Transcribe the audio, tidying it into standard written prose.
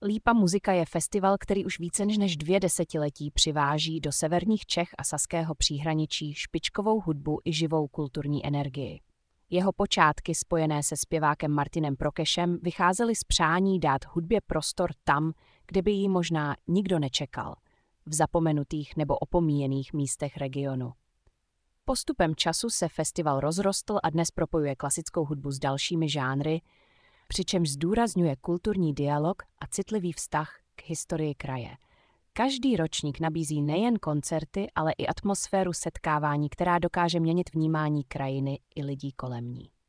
Lípa Muzika je festival, který už více než 2 desetiletí přiváží do severních Čech a saského příhraničí špičkovou hudbu i živou kulturní energii. Jeho počátky spojené se zpěvákem Martinem Prokešem vycházely z přání dát hudbě prostor tam, kde by ji možná nikdo nečekal, v zapomenutých nebo opomíjených místech regionu. Postupem času se festival rozrostl a dnes propojuje klasickou hudbu s dalšími žánry, přičemž zdůrazňuje kulturní dialog a citlivý vztah k historii kraje. Každý ročník nabízí nejen koncerty, ale i atmosféru setkávání, která dokáže měnit vnímání krajiny i lidí kolem ní.